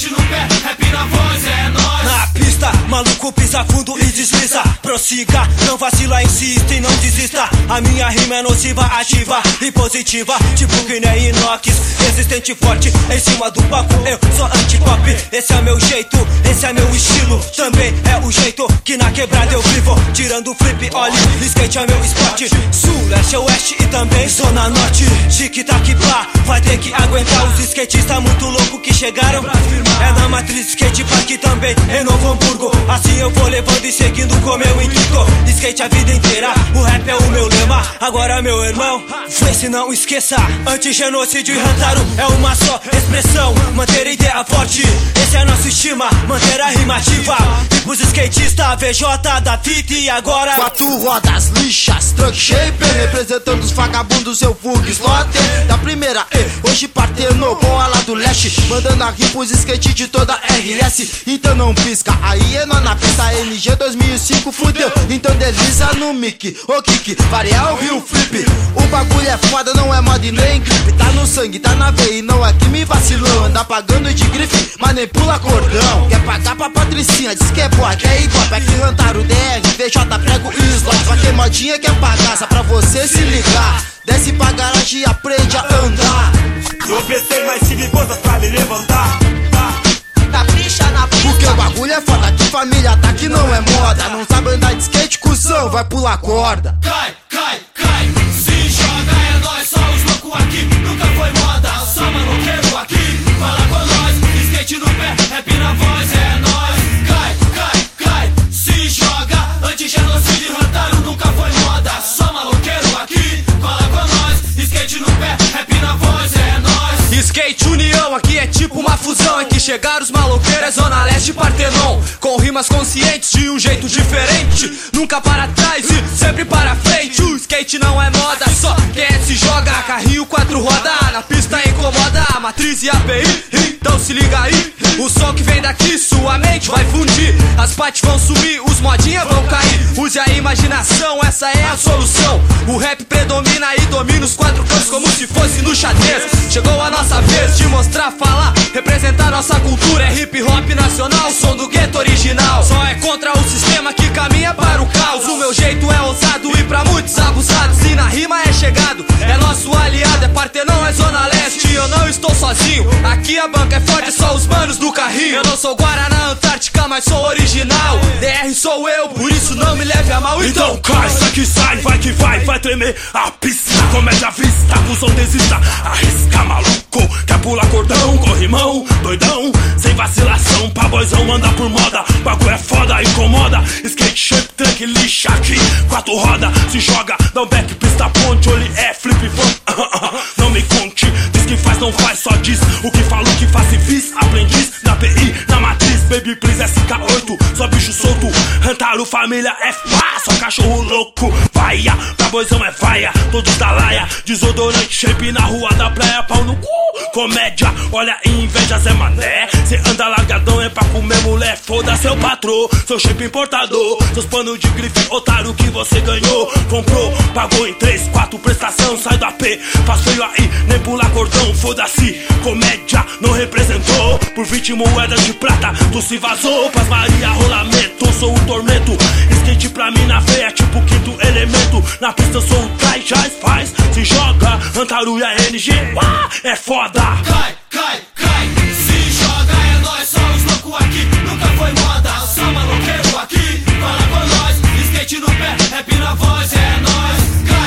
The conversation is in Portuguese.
skate no pé, rap na voz, é nóis. Na pista, maluco pisa fundo e desliza. Prossiga, não vacila, insista e não desista. A minha rima é nociva, ativa e positiva, tipo que nem inox, resistente forte em cima do palco. Eu sou anti-pop, esse é meu jeito, esse é meu estilo. Também é o jeito que na quebrada eu vivo. Tirando flip, olhe, skate é meu esporte. Sul, leste, oeste e também zona norte. Tic-tac, pá, vai ter que aguentar os skatistas muito loucos que chegaram. É na matriz skate park também em Novo Hamburgo. Assim eu vou levando e seguindo com meu intuito. Skate a vida inteira, o rap é o meu lema. Agora meu irmão, vê se não esqueça. Anti-genocídio e Hantaro é uma só expressão. Manter a ideia forte, esse é nosso estima. Manter a rima ativa. E pros skatistas, VJ da fita e agora 4 rodas lixas, truck shaper, representando os vagabundos, eu fug slotter. Da primeira hoje Parteno, boa lá do leste, mandando aqui pros skate de toda RS. Então não pisca, aí é nós na pista. NG 2005 fudeu, então desliza no mic. O kick, variar o rio flip. O bagulho é foda, não é moda e nem gripe. Tá no sangue, tá na veia e não é que me vacilou. Anda pagando de grife, mas nem pula cordão. Quer pagar pra Patricinha, diz que é boa, que é igual. É que Hantaro, DR, VJ, prego e slot. Só que modinha quer pagar, só pra você se ligar. Desce pra garagem e aprende a andar. Tropecei, mas tive força pra me levantar. Capricha na pista, porque o bagulho é foda, que família tá que não é moda. Não sabe andar de skate, cuzão, vai pular corda. Cai, cai, cai, se joga, é nóis, só os loucos aqui. Nunca foi moda, só maloqueiro aqui. Fala com nós, skate no pé, rap na voz, é nóis. Cai, cai, cai, se joga, anti-genocídio e Hantaro nunca foi moda, só maloqueiro aqui. Fala com nós, skate no pé, rap na voz, é nóis. Skate União, aqui é tipo uma fusão. É que chegaram os maloqueiros, é Zona Leste Partenon. Com rimas conscientes de um jeito diferente. Nunca para trás e sempre para frente. O skate não é moda, só quem é se joga. Carrinho 4 roda, na pista incomoda. A matriz e API, então se liga aí. O som que vem daqui, sua mente vai fundir. As partes vão sumir, os modinha vão cair. Use a imaginação, essa é a solução. O rap predomina e domina os 4 cantos como se fosse no xadrez. Chegou a nossa vez de mostrar, falar, representar nossa cultura. É hip hop nacional, som do gueto original. Só é contra o sistema que caminha para o caos. O meu jeito é ousado e pra muitos abusados. E na rima é chegado, é nosso aliado. É Partenon, é Zona Leste, eu não estou sozinho. Aqui a banca é forte, é só os manos do carrinho. Eu não sou Guaraná Antártica, mas sou original. DR sou eu, por isso não me leve a mal. Então cai, sai que sai, vai que vai tremer a pista. Comédia à vista, fusão desista, arrisca maluco. Quer pular cordão, corrimão, doidão, sem vacilação, pra boizão anda por moda. Bagulho é foda, incomoda. Skate, shape, truck, lixa aqui. 4 roda, se joga, dá um back, pista, ponte. Olhe é flip, flop, não me conte. Diz que faz, não faz, só diz o que falo, que faz e fiz. Aprendiz na PI, na matriz, baby please, SK8, só bicho solto. Hantaro, família é só cachorro louco. Vaia, pra boizão é vaia, todos da laia. Desodorante, shape na rua da praia, pau no cu. Comédia, olha inveja, Zé Mané. Cê anda largadão, é pra comer mulher. Foda seu patrão, seu shape importador. Seus panos de grife, otário que você ganhou. Comprou, pagou em 3, 4 prestação. Sai do AP, faz feio aí, nem pular cordão. Foda-se, comédia, não representou. Por 20 moedas de prata, tu se vazou. Pras Maria, rolamento, sou o tormento. Skate pra mim na veia, tipo quinto elemento. Na pista eu sou o trai, já faz, se joga. Hantaro e a NG, é foda. Cai,